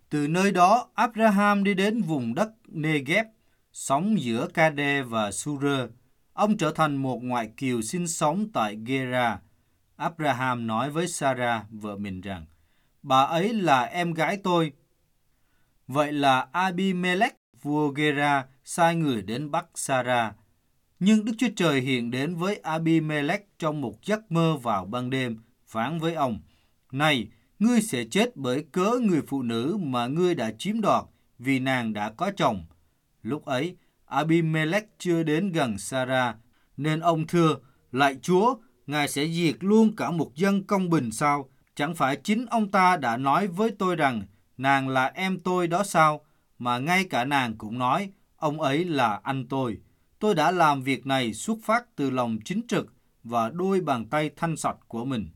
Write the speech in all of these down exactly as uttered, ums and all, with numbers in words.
Từ nơi đó, Abraham đi đến vùng đất Negev, sống giữa Cade và Sur. Ông trở thành một ngoại kiều sinh sống tại Gera. Abraham nói với Sarah, vợ mình rằng, bà ấy là em gái tôi. Vậy là Abimelech, vua Gera, sai người đến bắt Sarah. Nhưng Đức Chúa Trời hiện đến với Abimelech trong một giấc mơ vào ban đêm, phán với ông, này, ngươi sẽ chết bởi cớ người phụ nữ mà ngươi đã chiếm đoạt, vì nàng đã có chồng. Lúc ấy, Abimelech chưa đến gần Sarah, nên ông thưa, lạy Chúa, Ngài sẽ diệt luôn cả một dân công bình sao? Chẳng phải chính ông ta đã nói với tôi rằng, nàng là em tôi đó sao? Mà ngay cả nàng cũng nói, ông ấy là anh tôi. Tôi đã làm việc này xuất phát từ lòng chính trực và đôi bàn tay thanh sạch của mình.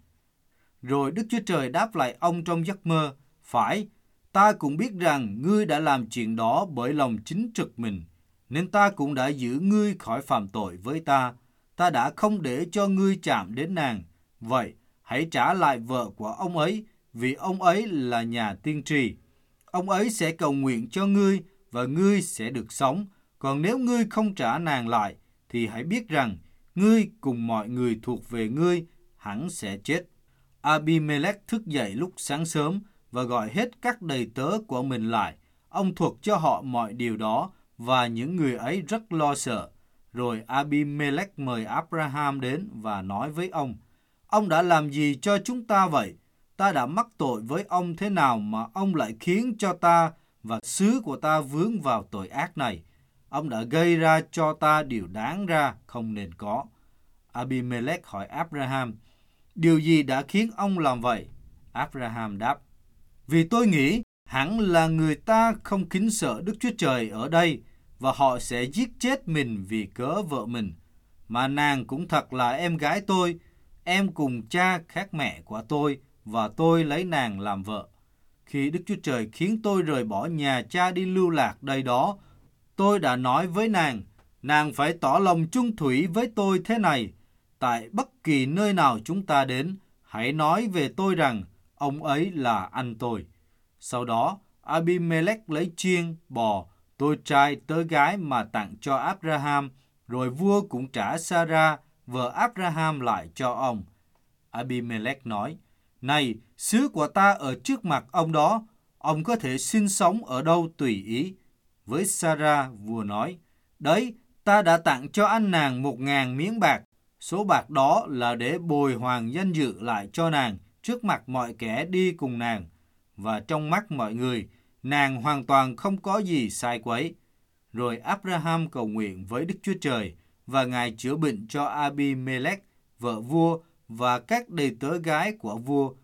Rồi Đức Chúa Trời đáp lại ông trong giấc mơ, phải, ta cũng biết rằng ngươi đã làm chuyện đó bởi lòng chính trực mình, nên ta cũng đã giữ ngươi khỏi phạm tội với ta. Ta đã không để cho ngươi chạm đến nàng. Vậy, hãy trả lại vợ của ông ấy, vì ông ấy là nhà tiên tri. Ông ấy sẽ cầu nguyện cho ngươi và ngươi sẽ được sống. Còn nếu ngươi không trả nàng lại, thì hãy biết rằng ngươi cùng mọi người thuộc về ngươi hẳn sẽ chết. Abimelech thức dậy lúc sáng sớm và gọi hết các đầy tớ của mình lại. Ông thuật cho họ mọi điều đó và những người ấy rất lo sợ. Rồi Abimelech mời Abraham đến và nói với ông, ông đã làm gì cho chúng ta vậy? Ta đã mắc tội với ông thế nào mà ông lại khiến cho ta và xứ của ta vướng vào tội ác này? Ông đã gây ra cho ta điều đáng ra không nên có. Abimelech hỏi Abraham, điều gì đã khiến ông làm vậy? Abraham đáp, vì tôi nghĩ hẳn là người ta không kính sợ Đức Chúa Trời ở đây và họ sẽ giết chết mình vì cớ vợ mình. Mà nàng cũng thật là em gái tôi, em cùng cha khác mẹ của tôi và tôi lấy nàng làm vợ. Khi Đức Chúa Trời khiến tôi rời bỏ nhà cha đi lưu lạc đây đó, tôi đã nói với nàng, nàng phải tỏ lòng chung thủy với tôi thế này. Tại bất kỳ nơi nào chúng ta đến, hãy nói về tôi rằng ông ấy là anh tôi. Sau đó, Abimelech lấy chiên, bò, tôi trai tớ gái mà tặng cho Abraham, rồi vua cũng trả Sarah, vợ Abraham lại cho ông. Abimelech nói, này, xứ của ta ở trước mặt ông đó, ông có thể sinh sống ở đâu tùy ý. Với Sarah, vua nói, đấy, ta đã tặng cho anh nàng một ngàn miếng bạc. Số bạc đó là để bồi hoàn danh dự lại cho nàng trước mặt mọi kẻ đi cùng nàng. Và trong mắt mọi người, nàng hoàn toàn không có gì sai quấy. Rồi Abraham cầu nguyện với Đức Chúa Trời và Ngài chữa bệnh cho Abimelech, vợ vua và các đầy tớ gái của vua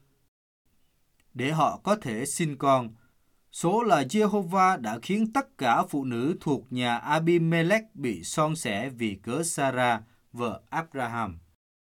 để họ có thể sinh con. Số là Jehovah đã khiến tất cả phụ nữ thuộc nhà Abimelech bị son sẻ vì cớ Sarah, vợ Abraham.